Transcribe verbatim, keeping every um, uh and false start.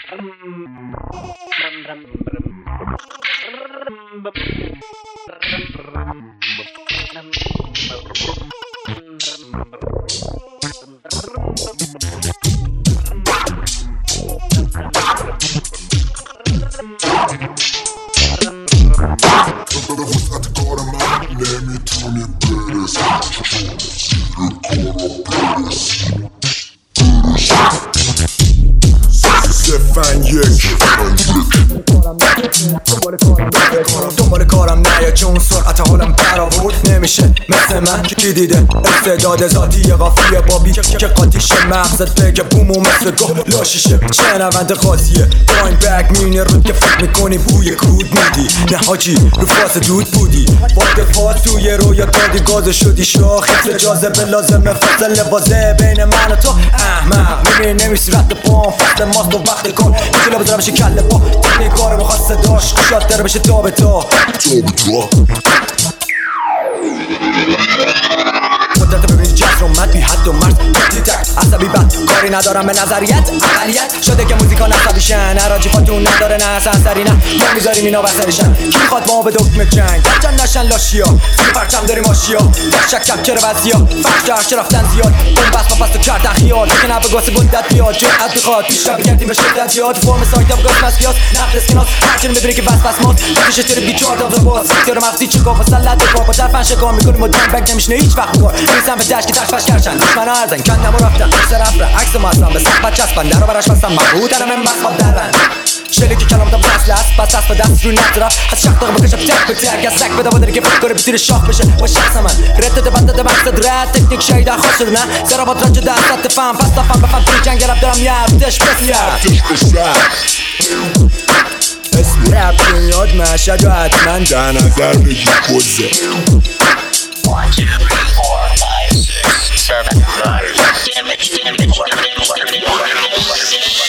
نمیتونی برسی صفن یک دنبال کارم نیا چون سرعت حالم برآورد نمیشه مثل من کی دیده استعداد ذاتی قافیه بابی که قاطیشه مغزت بگه بوم و مثل گه لاشیشه شنونده قاضیه داین بک میونه رود که فکر میکنی بوی کود میدی نه حاجی رو فاس دود بودی با دفاع توی رویا دادی گاز شدی شاخص جاذبه لازمه فصل بازه بین من و تو احمق میبینی نمیسی رد پام فصل ماست و وقت کن میتونه بذاره بشه کله با تکنیک کار میخواد صداش کشات داره بشه تا به تا مدت ببینی جز رو مد بی حد و مرز بی تک عصبی بد کاری ندارم به نظریت اقلیت شده که موزیکا نصبیشن عراجی خاتون نداره نه اصلا نه ما میذاریم اینا بسریشن کی میخواد ما به دکمه جنگ درجن نشن لاشیا سوی پرچم داریم آشیا داشک کم چرا وزیا فرق جرش رفتن زیاد اون بس با پس تو کردن خیال که نبه گاسی بودت بیاد جرعت بخواد پیش رو بگردیم به شدت یاد فرم سایت هم گاز مسیاس نقد اسکناس هرچون ببینی که بس بس ماست بکشه چرا بیچار داد باز سکتر مغزی چکا فسلت دفاع با طرفن شکار میکنیم و دن بگ نمیشنه هیچ وقت کار نیستم به دشت که دشت فش کرشن دشمن ها ارزن کندم و رفتن عکس رفره عکس ما هستم به صحبت چسبن در رو برش بستم مبهود دارم این بس خواب درن شلی که کلام دم فصل است بس دست به دست رو نطرف از شخ داغ بکشم تک به تک از سک بده بادری که فکر کنه بیتیر شاخ بشه با شخص من رتت بنده مقصد رد تکنیک شایده خوش شده نه ضربات رنج دست تفهم پس تفهم بفهم توی جنگ رب دارم یه هفتش بسیار اسم رب میاد مشهد و حتما در نظر بگی پوزه one, two, three, four, five, six, seven, eight, damage, damage, damage, damage, damage, damage.